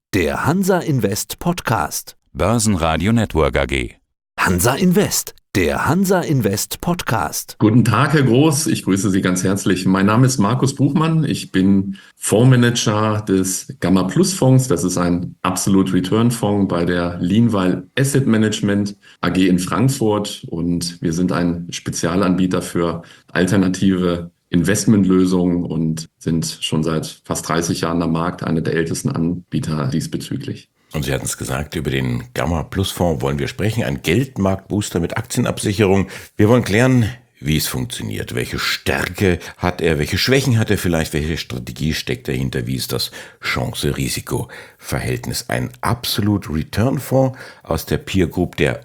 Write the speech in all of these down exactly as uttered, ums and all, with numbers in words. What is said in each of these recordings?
der Hansa Invest Podcast. Börsenradio Network A G. Hansa Invest, der Hansa Invest Podcast. Guten Tag, Herr Groß. Ich grüße Sie ganz herzlich. Mein Name ist Markus Buchmann. Ich bin Fondsmanager des Gamma Plus Fonds. Das ist ein Absolute Return Fonds bei der Lienval Asset Management A G in Frankfurt. Und wir sind ein Spezialanbieter für alternative Investmentlösungen und sind schon seit fast dreißig Jahren am Markt, einer der ältesten Anbieter diesbezüglich. Und Sie hatten es gesagt, über den Gamma Plus Fonds wollen wir sprechen, ein Geldmarktbooster mit Aktienabsicherung. Wir wollen klären, wie es funktioniert, welche Stärke hat er, welche Schwächen hat er vielleicht, welche Strategie steckt dahinter, wie ist das Chance-Risiko-Verhältnis. Ein Absolute Return Fonds aus der Peer Group der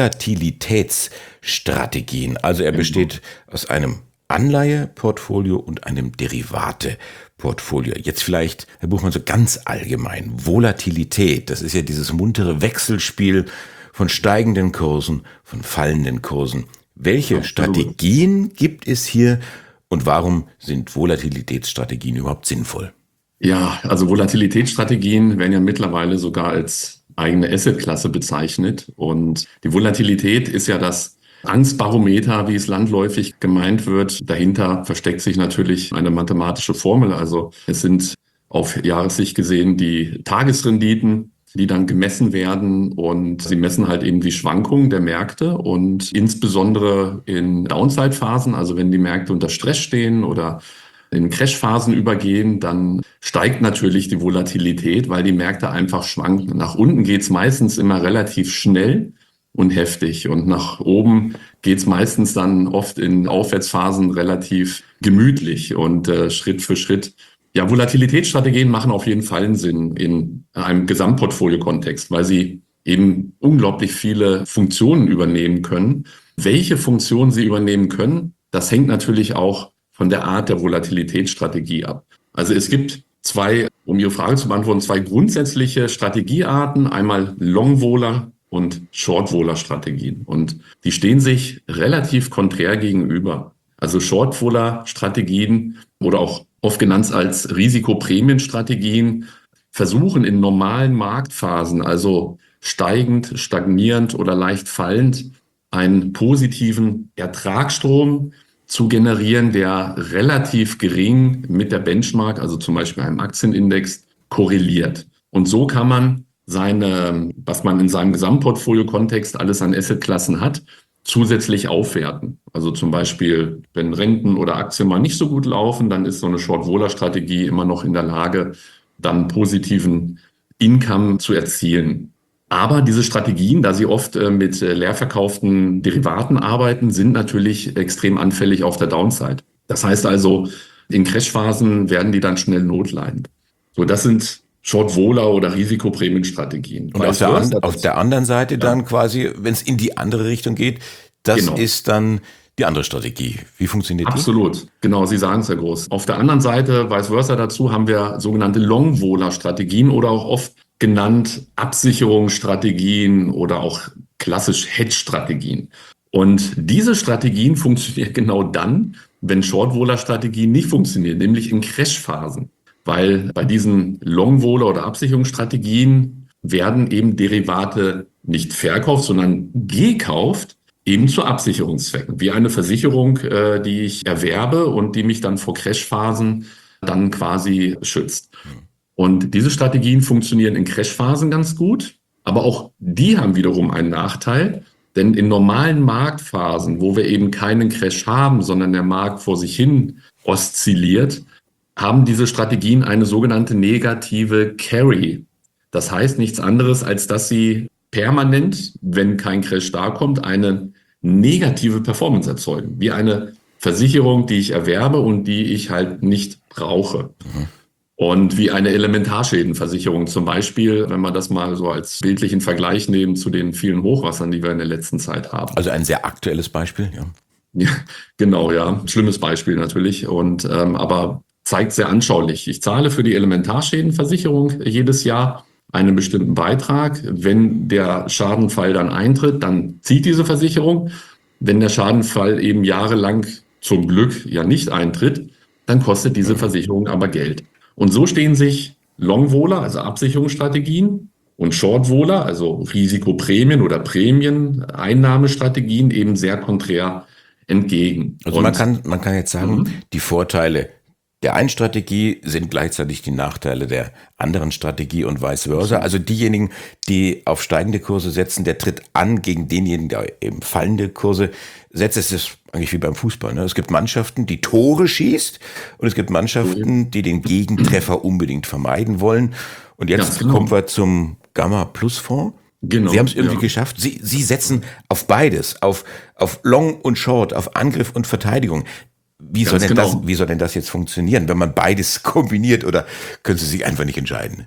Volatilitätsstrategien. Also er besteht aus einem Anleiheportfolio und einem Derivate-Portfolio. Jetzt vielleicht, Herr Buchmann, so ganz allgemein. Volatilität, das ist ja dieses muntere Wechselspiel von steigenden Kursen, von fallenden Kursen. Welche Absolut. Strategien gibt es hier und warum sind Volatilitätsstrategien überhaupt sinnvoll? Ja, also Volatilitätsstrategien werden ja mittlerweile sogar als eigene Assetklasse bezeichnet. Und die Volatilität ist ja das Angstbarometer, wie es landläufig gemeint wird. Dahinter versteckt sich natürlich eine mathematische Formel. Also es sind auf Jahressicht gesehen die Tagesrenditen, die dann gemessen werden, und sie messen halt eben die Schwankungen der Märkte und insbesondere in Downside-Phasen, also wenn die Märkte unter Stress stehen oder in Crash-Phasen übergehen, dann steigt natürlich die Volatilität, weil die Märkte einfach schwanken. Nach unten geht's meistens immer relativ schnell und heftig. Und nach oben geht's meistens dann oft in Aufwärtsphasen relativ gemütlich und äh, Schritt für Schritt. Ja, Volatilitätsstrategien machen auf jeden Fall einen Sinn in einem Gesamtportfolio-Kontext, weil sie eben unglaublich viele Funktionen übernehmen können. Welche Funktionen sie übernehmen können, das hängt natürlich auch von der Art der Volatilitätsstrategie ab. Also es gibt zwei, um Ihre Frage zu beantworten, zwei grundsätzliche Strategiearten. Einmal Long-Vola und Short-Vola-Strategien. Und die stehen sich relativ konträr gegenüber. Also Short-Vola-Strategien oder auch oft genannt als Risikoprämienstrategien versuchen in normalen Marktphasen, also steigend, stagnierend oder leicht fallend, einen positiven Ertragsstrom zu generieren, der relativ gering mit der Benchmark, also zum Beispiel einem Aktienindex, korreliert. Und so kann man seine, was man in seinem Gesamtportfolio-Kontext alles an Assetklassen hat, zusätzlich aufwerten. Also zum Beispiel, wenn Renten oder Aktien mal nicht so gut laufen, dann ist so eine Short-Vola-Strategie immer noch in der Lage, dann positiven Income zu erzielen. Aber diese Strategien, da sie oft mit leer verkauften Derivaten arbeiten, sind natürlich extrem anfällig auf der Downside. Das heißt also, in Crashphasen werden die dann schnell notleidend. So, das sind Short-Vola oder Risikoprämienstrategien. Und auf der, an, auf der anderen Seite dann ja. quasi, wenn es in die andere Richtung geht, das genau. ist dann die andere Strategie. Wie funktioniert die? Absolut, genau, Sie sagen es, Herr Groß. Auf der anderen Seite, vice versa dazu, haben wir sogenannte Long-Vola-Strategien oder auch oft genannt Absicherungsstrategien oder auch klassisch Hedge-Strategien. Und diese Strategien funktionieren genau dann, wenn Short-Vola-Strategien nicht funktionieren, nämlich in Crash-Phasen. Weil bei diesen Long-Vola- oder Absicherungsstrategien werden eben Derivate nicht verkauft, sondern gekauft, eben zu Absicherungszwecken. Wie eine Versicherung, äh, die ich erwerbe und die mich dann vor Crashphasen dann quasi schützt. Und diese Strategien funktionieren in Crashphasen ganz gut, aber auch die haben wiederum einen Nachteil, denn in normalen Marktphasen, wo wir eben keinen Crash haben, sondern der Markt vor sich hin oszilliert, haben diese Strategien eine sogenannte negative Carry. Das heißt nichts anderes, als dass sie permanent, wenn kein Crash da kommt, eine negative Performance erzeugen. Wie eine Versicherung, die ich erwerbe und die ich halt nicht brauche. Mhm. Und wie eine Elementarschädenversicherung zum Beispiel, wenn wir das mal so als bildlichen Vergleich nehmen zu den vielen Hochwassern, die wir in der letzten Zeit haben. Also ein sehr aktuelles Beispiel, ja. Ja, genau, ja. Schlimmes Beispiel natürlich. Und ähm, aber zeigt sehr anschaulich. Ich zahle für die Elementarschädenversicherung jedes Jahr einen bestimmten Beitrag. Wenn der Schadenfall dann eintritt, dann zieht diese Versicherung. Wenn der Schadenfall eben jahrelang zum Glück ja nicht eintritt, dann kostet diese Versicherung aber Geld. Und so stehen sich Long-Wohler, also Absicherungsstrategien, und Short-Wohler, also Risikoprämien oder Prämien-Einnahmestrategien eben sehr konträr entgegen. Also und man kann, man kann jetzt sagen, Mhm. die Vorteile der einen Strategie sind gleichzeitig die Nachteile der anderen Strategie und vice versa. Also diejenigen, die auf steigende Kurse setzen, der tritt an gegen denjenigen, der eben fallende Kurse setzt. Es ist eigentlich wie beim Fußball. Ne? Es gibt Mannschaften, die Tore schießt, und es gibt Mannschaften, die den Gegentreffer unbedingt vermeiden wollen. Und jetzt Ganz genau. kommen wir zum Gamma-Plus-Fonds. Genau, Sie haben es irgendwie ja. geschafft. Sie, Sie setzen auf beides, auf, auf Long und Short, auf Angriff und Verteidigung. Wie soll, Ganz denn genau. das, wie soll denn das jetzt funktionieren, wenn man beides kombiniert, oder können Sie sich einfach nicht entscheiden?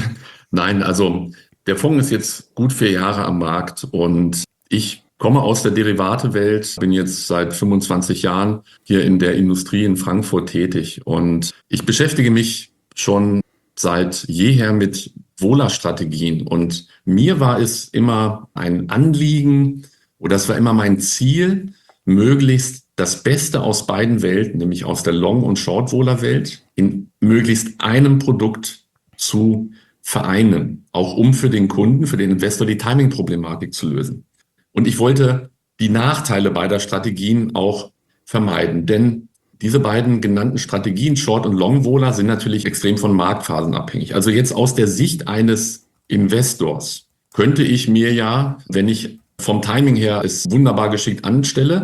Nein, also der Fonds ist jetzt gut vier Jahre am Markt und ich komme aus der Derivate-Welt, bin jetzt seit fünfundzwanzig Jahren hier in der Industrie in Frankfurt tätig und ich beschäftige mich schon seit jeher mit Wohler-Strategien und mir war es immer ein Anliegen oder es war immer mein Ziel, möglichst das Beste aus beiden Welten, nämlich aus der Long- und Short-Wohler-Welt, in möglichst einem Produkt zu vereinen, auch um für den Kunden, für den Investor die Timing-Problematik zu lösen. Und ich wollte die Nachteile beider Strategien auch vermeiden, denn diese beiden genannten Strategien, Short- und Long-Wohler, sind natürlich extrem von Marktphasen abhängig. Also jetzt aus der Sicht eines Investors könnte ich mir ja, wenn ich vom Timing her es wunderbar geschickt anstelle,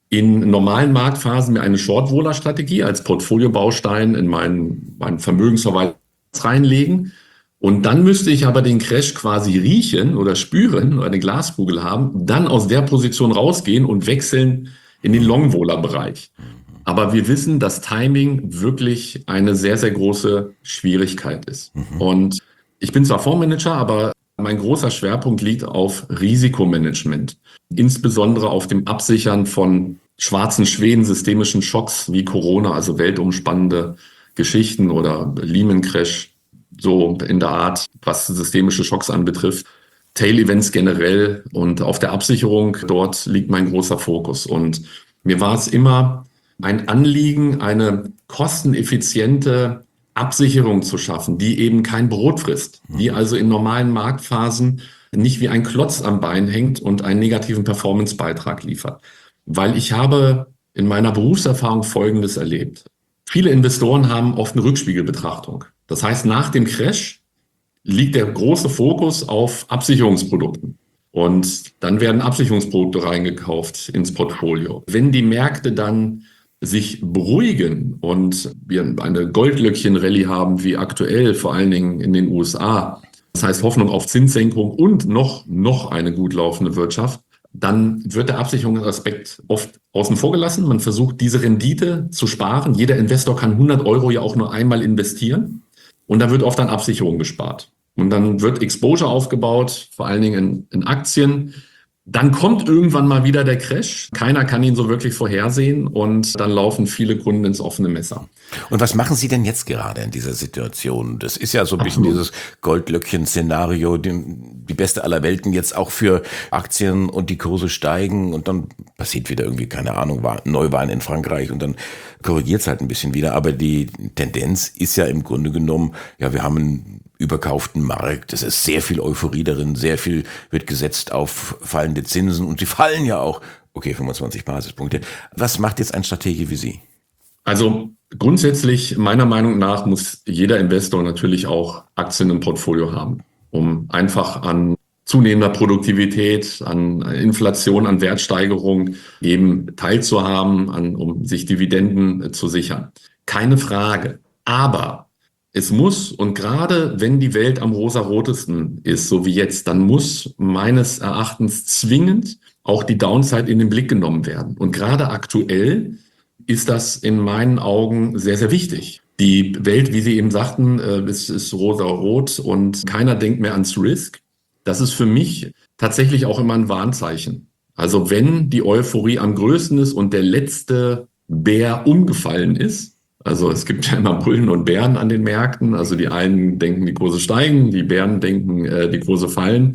in normalen Marktphasen mir eine Short-Wohler-Strategie als Portfoliobaustein in meinen, meinen Vermögensverwaltung reinlegen. Und dann müsste ich aber den Crash quasi riechen oder spüren oder eine Glaskugel haben, dann aus der Position rausgehen und wechseln in den Long-Wohler-Bereich. Aber wir wissen, dass Timing wirklich eine sehr, sehr große Schwierigkeit ist. Mhm. Und ich bin zwar Fondsmanager, aber mein großer Schwerpunkt liegt auf Risikomanagement, insbesondere auf dem Absichern von schwarzen Schwänen, systemischen Schocks wie Corona, also weltumspannende Geschichten oder Lehman Crash, so in der Art, was systemische Schocks anbetrifft. Tail-Events generell, und auf der Absicherung, dort liegt mein großer Fokus. Und mir war es immer ein Anliegen, eine kosteneffiziente Absicherung zu schaffen, die eben kein Brot frisst, die also in normalen Marktphasen nicht wie ein Klotz am Bein hängt und einen negativen Performance-Beitrag liefert. Weil ich habe in meiner Berufserfahrung Folgendes erlebt. Viele Investoren haben oft eine Rückspiegelbetrachtung. Das heißt, nach dem Crash liegt der große Fokus auf Absicherungsprodukten. Und dann werden Absicherungsprodukte reingekauft ins Portfolio. Wenn die Märkte dann sich beruhigen und wir eine Goldlöckchen-Rallye haben, wie aktuell, vor allen Dingen in den U S A, das heißt Hoffnung auf Zinssenkung und noch, noch eine gut laufende Wirtschaft, dann wird der Absicherungsaspekt oft außen vor gelassen. Man versucht, diese Rendite zu sparen. Jeder Investor kann hundert Euro ja auch nur einmal investieren. Und da wird oft an Absicherung gespart. Und dann wird Exposure aufgebaut, vor allen Dingen in, in Aktien. Dann kommt irgendwann mal wieder der Crash. Keiner kann ihn so wirklich vorhersehen und dann laufen viele Kunden ins offene Messer. Und was machen Sie denn jetzt gerade in dieser Situation? Das ist ja so ein bisschen dieses Goldlöckchen-Szenario, die, die beste aller Welten, jetzt auch für Aktien, und die Kurse steigen und dann passiert wieder irgendwie, keine Ahnung, Neuwahlen in Frankreich und dann korrigiert es halt ein bisschen wieder. Aber die Tendenz ist ja im Grunde genommen, ja, wir haben einen überkauften Markt. Es ist sehr viel Euphorie darin, sehr viel wird gesetzt auf fallende Zinsen und sie fallen ja auch. Okay, fünfundzwanzig Basispunkte. Was macht jetzt ein Stratege wie Sie? Also grundsätzlich, meiner Meinung nach, muss jeder Investor natürlich auch Aktien im Portfolio haben, um einfach an zunehmender Produktivität, an Inflation, an Wertsteigerung eben teilzuhaben, an, um sich Dividenden zu sichern. Keine Frage. Aber es muss, und gerade wenn die Welt am rosarotesten ist, so wie jetzt, dann muss meines Erachtens zwingend auch die Downside in den Blick genommen werden. Und gerade aktuell ist das in meinen Augen sehr, sehr wichtig. Die Welt, wie Sie eben sagten, ist, ist rosarot und keiner denkt mehr ans Risk. Das ist für mich tatsächlich auch immer ein Warnzeichen. Also wenn die Euphorie am größten ist und der letzte Bär umgefallen ist, also es gibt ja immer Bullen und Bären an den Märkten. Also die einen denken, die Kurse steigen, die Bären denken, äh, die Kurse fallen.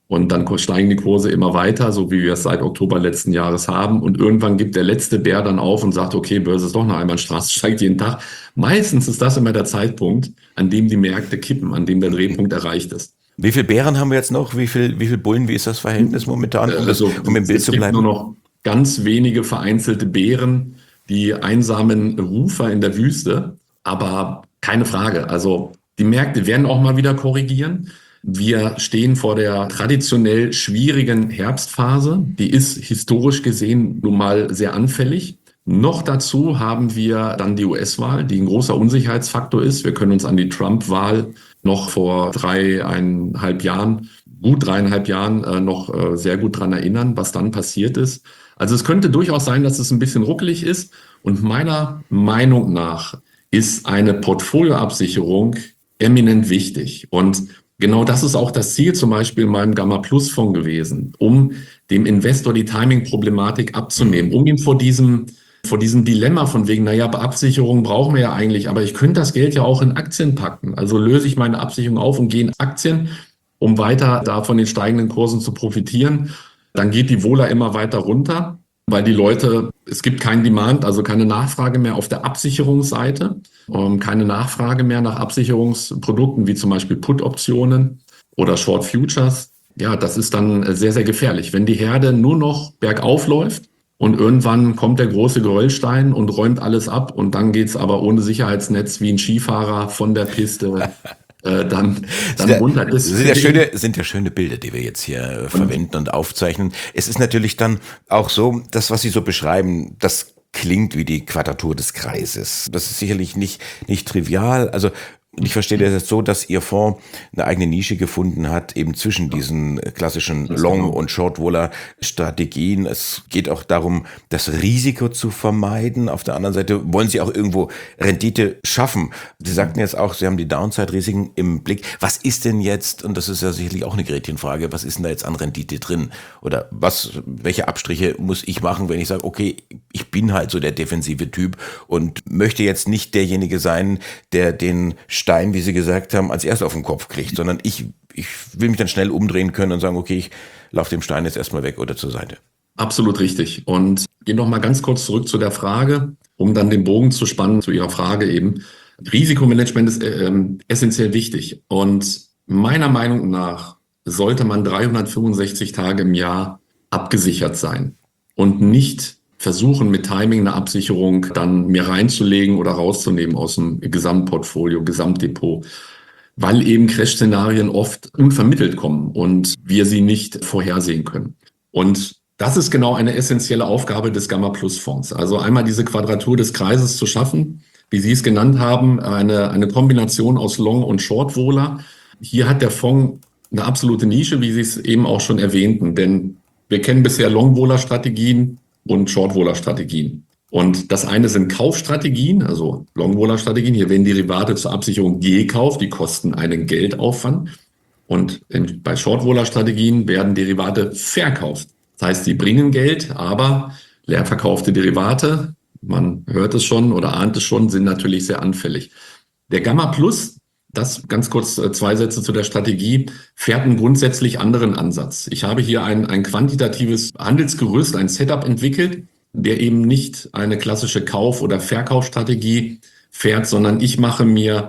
Und dann steigen die Kurse immer weiter, so wie wir es seit Oktober letzten Jahres haben. Und irgendwann gibt der letzte Bär dann auf und sagt, okay, Börse ist doch eine Einbahnstraße, steigt jeden Tag. Meistens ist das immer der Zeitpunkt, an dem die Märkte kippen, an dem der Drehpunkt erreicht ist. Wie viele Bären haben wir jetzt noch? Wie viel, wie viel Bullen? Wie ist das Verhältnis momentan? Um, das, Also, um im Bild es zu gibt bleiben. nur noch ganz wenige vereinzelte Bären, die einsamen Rufer in der Wüste. Aber keine Frage. Also die Märkte werden auch mal wieder korrigieren. Wir stehen vor der traditionell schwierigen Herbstphase. Die ist historisch gesehen nun mal sehr anfällig. Noch dazu haben wir dann die U S-Wahl, die ein großer Unsicherheitsfaktor ist. Wir können uns an die Trump-Wahl noch vor dreieinhalb Jahren, gut dreieinhalb Jahren äh, noch äh, sehr gut dran erinnern, was dann passiert ist. Also es könnte durchaus sein, dass es ein bisschen ruckelig ist. Und meiner Meinung nach ist eine Portfolioabsicherung eminent wichtig. Und genau das ist auch das Ziel zum Beispiel in meinem Gamma-Plus-Fonds gewesen, um dem Investor die Timing-Problematik abzunehmen, um ihm vor diesem, vor diesem Dilemma von wegen, naja, Absicherung brauchen wir ja eigentlich, aber ich könnte das Geld ja auch in Aktien packen. Also löse ich meine Absicherung auf und gehe in Aktien, um weiter da von den steigenden Kursen zu profitieren. Dann geht die Vola immer weiter runter, weil die Leute, es gibt keinen Demand, also keine Nachfrage mehr auf der Absicherungsseite, keine Nachfrage mehr nach Absicherungsprodukten wie zum Beispiel Put-Optionen oder Short Futures. Ja, das ist dann sehr, sehr gefährlich. Wenn die Herde nur noch bergauf läuft und irgendwann kommt der große Geröllstein und räumt alles ab und dann geht's aber ohne Sicherheitsnetz wie ein Skifahrer von der Piste äh, dann, dann sind runter. Das sind ja schöne, sind ja schöne Bilder, die wir jetzt hier äh, verwenden und aufzeichnen. Es ist natürlich dann auch so, das, was Sie so beschreiben, das klingt wie die Quadratur des Kreises. Das ist sicherlich nicht, nicht trivial. Also, ich verstehe das jetzt so, dass Ihr Fonds eine eigene Nische gefunden hat, eben zwischen diesen klassischen Long- und Short-Vola-Strategien. Es geht auch darum, das Risiko zu vermeiden. Auf der anderen Seite wollen Sie auch irgendwo Rendite schaffen. Sie sagten jetzt auch, Sie haben die Downside-Risiken im Blick. Was ist denn jetzt, und das ist ja sicherlich auch eine Gretchenfrage, was ist denn da jetzt an Rendite drin? Oder was, welche Abstriche muss ich machen, wenn ich sage, okay, ich bin halt so der defensive Typ und möchte jetzt nicht derjenige sein, der den Stein, wie Sie gesagt haben, als erst auf den Kopf kriegt, sondern ich, ich will mich dann schnell umdrehen können und sagen, okay, ich laufe dem Stein jetzt erstmal weg oder zur Seite. Absolut richtig. Und gehe noch mal ganz kurz zurück zu der Frage, um dann den Bogen zu spannen zu Ihrer Frage eben. Risikomanagement ist äh, essentiell wichtig. Und meiner Meinung nach sollte man dreihundertfünfundsechzig Tage im Jahr abgesichert sein und nicht versuchen, mit Timing eine Absicherung dann mir reinzulegen oder rauszunehmen aus dem Gesamtportfolio, Gesamtdepot, weil eben Crash-Szenarien oft unvermittelt kommen und wir sie nicht vorhersehen können. Und das ist genau eine essentielle Aufgabe des Gamma-Plus-Fonds. Also einmal diese Quadratur des Kreises zu schaffen, wie Sie es genannt haben, eine, eine Kombination aus Long- und Short-Vola. Hier hat der Fonds eine absolute Nische, wie Sie es eben auch schon erwähnten, denn wir kennen bisher Long-Vola-Strategien und Short-Vola-Strategien. Und das eine sind Kaufstrategien, also Long-Vola-Strategien. Hier werden Derivate zur Absicherung gekauft, die kosten einen Geldaufwand. Und in, bei Short-Vola-Strategien werden Derivate verkauft. Das heißt, sie bringen Geld, aber leer verkaufte Derivate, man hört es schon oder ahnt es schon, sind natürlich sehr anfällig. Der Gamma Plus, das ganz kurz zwei Sätze zu der Strategie, fährt einen grundsätzlich anderen Ansatz. Ich habe hier ein, ein quantitatives Handelsgerüst, ein Setup entwickelt, der eben nicht eine klassische Kauf- oder Verkaufsstrategie fährt, sondern ich mache mir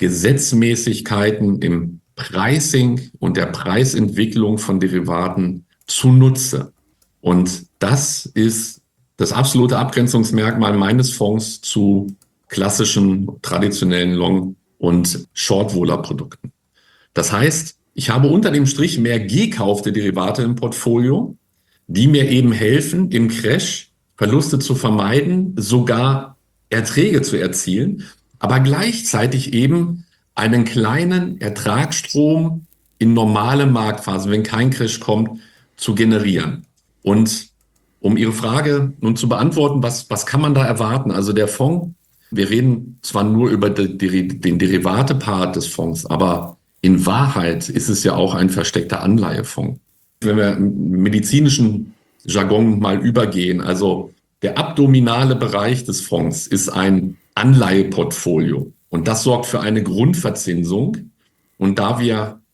Gesetzmäßigkeiten im Pricing und der Preisentwicklung von Derivaten zunutze. Und das ist das absolute Abgrenzungsmerkmal meines Fonds zu klassischen, traditionellen Long- und Short-Vola-Produkten. Das heißt, ich habe unter dem Strich mehr gekaufte Derivate im Portfolio, die mir eben helfen, im Crash Verluste zu vermeiden, sogar Erträge zu erzielen, aber gleichzeitig eben einen kleinen Ertragsstrom in normale Marktphasen, wenn kein Crash kommt, zu generieren. Und um Ihre Frage nun zu beantworten, was, was kann man da erwarten? Also der Fonds, wir reden zwar nur über die, die, den Derivate-Part des Fonds, aber in Wahrheit ist es ja auch ein versteckter Anleihefonds. Wenn wir im medizinischen Jargon mal übergehen, also der abdominale Bereich des Fonds ist ein Anleiheportfolio und das sorgt für eine Grundverzinsung. Und da wir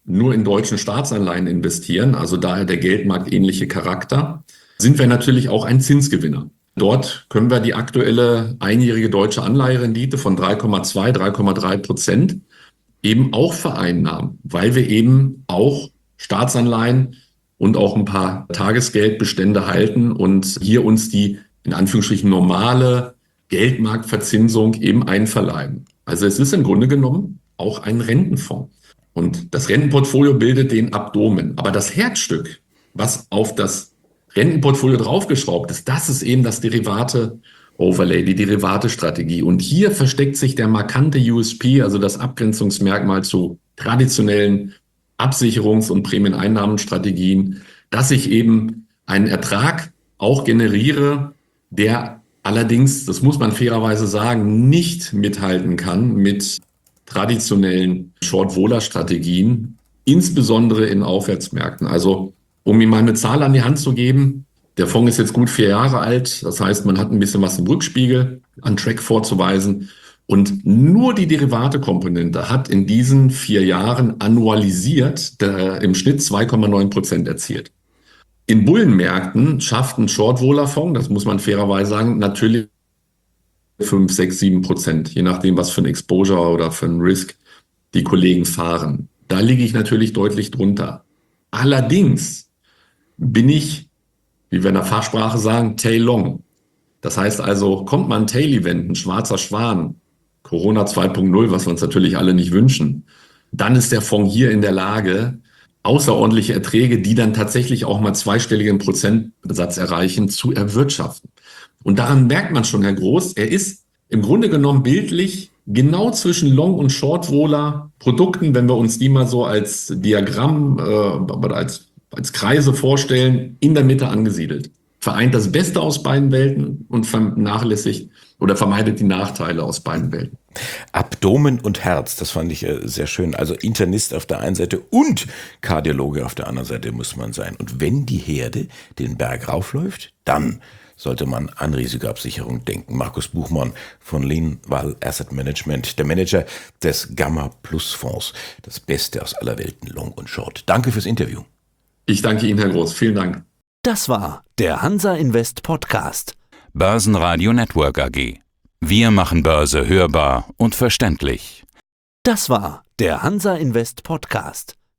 nur in deutschen Staatsanleihen investieren, also daher der geldmarktähnliche Charakter, sind wir natürlich auch ein Zinsgewinner. Dort können wir die aktuelle einjährige deutsche Anleiherendite von drei Komma zwei, drei Komma drei Prozent eben auch vereinnahmen, weil wir eben auch Staatsanleihen und auch ein paar Tagesgeldbestände halten und hier uns die in Anführungsstrichen normale Geldmarktverzinsung eben einverleiben. Also es ist im Grunde genommen auch ein Rentenfonds. Und das Rentenportfolio bildet den Abdomen. Aber das Herzstück, was auf das Rentenportfolio draufgeschraubt ist, das ist eben das Derivate-Overlay, die Derivate-Strategie. Und hier versteckt sich der markante U S P, also das Abgrenzungsmerkmal zu traditionellen Absicherungs- und Prämieneinnahmenstrategien, dass ich eben einen Ertrag auch generiere, der allerdings, das muss man fairerweise sagen, nicht mithalten kann mit traditionellen Short-Vola-Strategien, insbesondere in Aufwärtsmärkten. Also um Ihnen mal eine Zahl an die Hand zu geben, der Fonds ist jetzt gut vier Jahre alt, das heißt, man hat ein bisschen was im Rückspiegel an Track vorzuweisen und nur die Derivate-Komponente hat in diesen vier Jahren annualisiert der, im Schnitt zwei Komma neun Prozent erzielt. In Bullenmärkten schafft ein Short-Vola-Fonds, das muss man fairerweise sagen, natürlich fünf, sechs, sieben Prozent, je nachdem, was für ein Exposure oder für ein Risk die Kollegen fahren. Da liege ich natürlich deutlich drunter. Allerdings bin ich, wie wir in der Fachsprache sagen, tail long. Das heißt also, kommt mal ein Tail-Event, ein schwarzer Schwan, Corona zwei Punkt null, was wir uns natürlich alle nicht wünschen, dann ist der Fonds hier in der Lage, außerordentliche Erträge, die dann tatsächlich auch mal zweistelligen Prozentsatz erreichen, zu erwirtschaften. Und daran merkt man schon, Herr Groß, er ist im Grunde genommen bildlich genau zwischen Long- und Short-Vola-Produkten, wenn wir uns die mal so als Diagramm äh, oder als, als Kreise vorstellen, in der Mitte angesiedelt. Vereint das Beste aus beiden Welten und vernachlässigt oder vermeidet die Nachteile aus beiden Welten. Abdomen und Herz, das fand ich äh, sehr schön. Also Internist auf der einen Seite und Kardiologe auf der anderen Seite muss man sein. Und wenn die Herde den Berg raufläuft, dann sollte man an Risikoabsicherung denken. Markus Buchmann von Lienval Asset Management, der Manager des Gamma Plus Fonds. Das Beste aus aller Welten, Long und Short. Danke fürs Interview. Ich danke Ihnen, Herr Groß. Vielen Dank. Das war der Hansa Invest Podcast. Börsenradio Network A G. Wir machen Börse hörbar und verständlich. Das war der Hansa Invest Podcast.